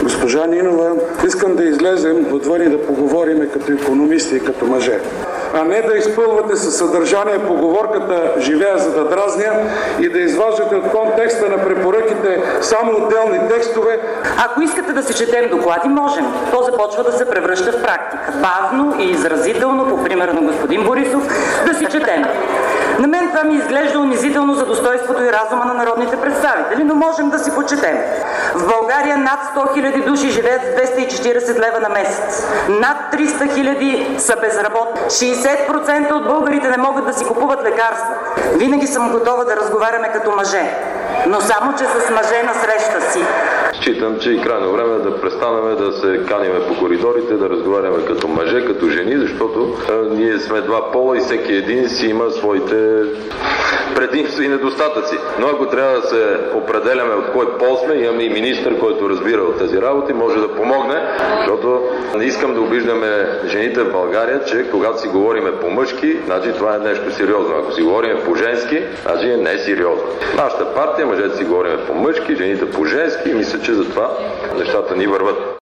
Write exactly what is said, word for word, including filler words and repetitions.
Госпожа Нинова, искам да излезем отвън и да поговорим като икономисти и като мъже, а не да изпълвате със съдържание поговорката «живея за да дразня» и да изваждате от контекста на препоръките само отделни текстове. Ако искате да си четем доклади, можем. То започва да се превръща в практика. Бавно и изразително, по пример на господин Борисов, да си четем. На мен това ми изглежда унизително за достойството и разума на народните представители, но можем да си почетем. В България над сто хиляди души живеят с двеста и четиридесет лева на месец. Над триста хиляди са безработни. шейсет процента от българите не могат да си купуват лекарства. Винаги съм готова да разговаряме като мъже, но само че с мъже на среща си. Считам, че и крайно време е да престанем да се каниме по коридорите, да разговаряме като мъже, като жени, защото а, ние сме два пола и всеки един си има своите предимства и недостатъци. Но ако трябва да се определяме от кой пол сме, имаме и министър, който разбира от тези работи, може да помогне, защото не искам да обиждаме жените в България, че когато си говориме по-мъжки, значи това е нещо сериозно. Ако си говориме по-женски, значи не е сериозно. Нашата партия, мъжете си говориме по-мъжки, жените по-женски и мисля, че затова нещата ни върват.